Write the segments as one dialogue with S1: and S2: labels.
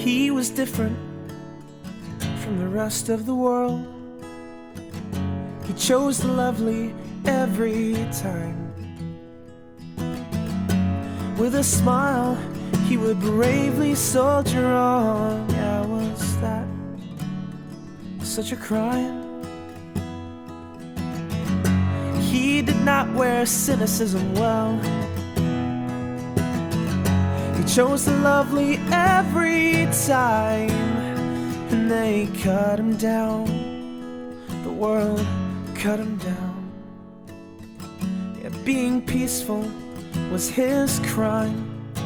S1: He was different from the rest of the world. He chose the lovely every time. With a smile, he would bravely soldier on. Yeah, was that such a crime? He did not wear cynicism well. He chose the lovely every time, and they cut him down. The world cut him down. Yeah, being peaceful was his crime.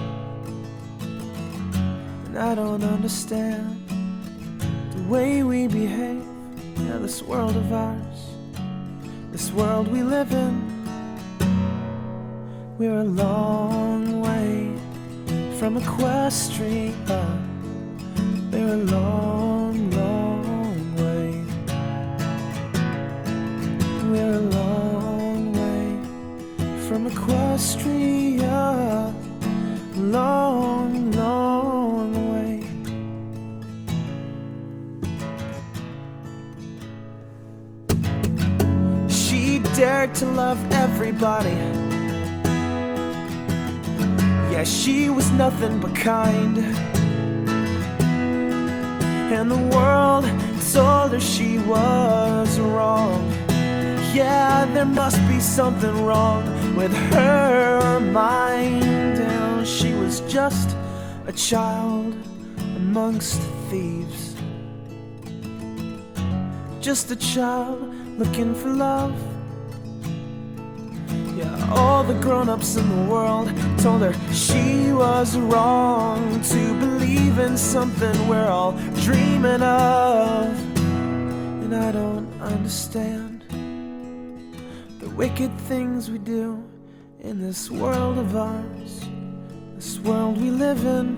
S1: And I don't understand the way we behave. Yeah, this world of ours, this world we live in, we're a long way from Equestria. We're a long, long way. We're a long way from Equestria. Long, long way. She dared to love everybody. Yeah, she was nothing but kind. And the world told her she was wrong. Yeah, there must be something wrong with her mind. And she was just a child amongst thieves. Just a child looking for love. Yeah, all the grown-ups in the world told her she was wrong to believe in something we're all dreaming of. And I don't understand the wicked things we do in this world of ours, this world we live in.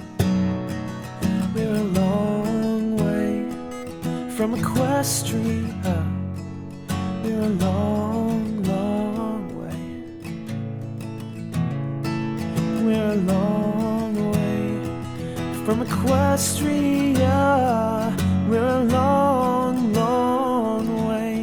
S1: We're a long way from Equestria. We're a long, long way. We're a long way from Equestria. We're a long, long way.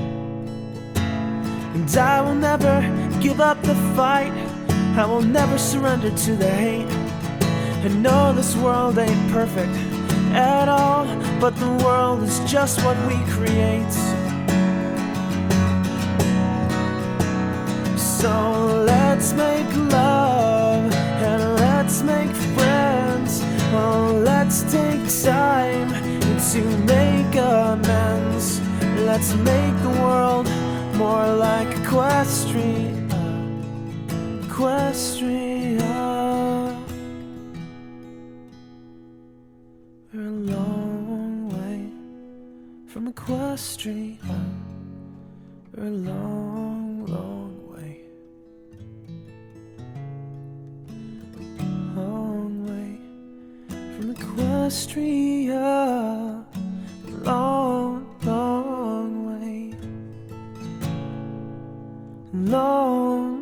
S1: And I will never give up the fight. I will never surrender to the hate. I know this world ain't perfect at all, but the world is just what we create. So let's make love and let's make friends. Oh, let's take time to make amends. Let's make the world more like Equestria. Equestria. We're a long way from Equestria. We're a long, long way. Long way from Equestria. Long, long way. Long